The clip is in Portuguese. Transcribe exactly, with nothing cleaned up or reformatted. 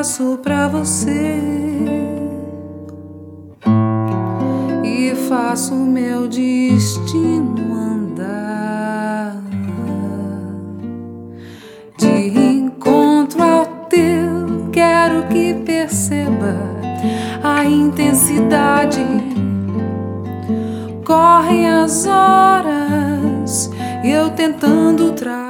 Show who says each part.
Speaker 1: faço pra você e faço meu destino andar de encontro ao teu. Quero que perceba a intensidade. Correm as horas e eu tentando trazer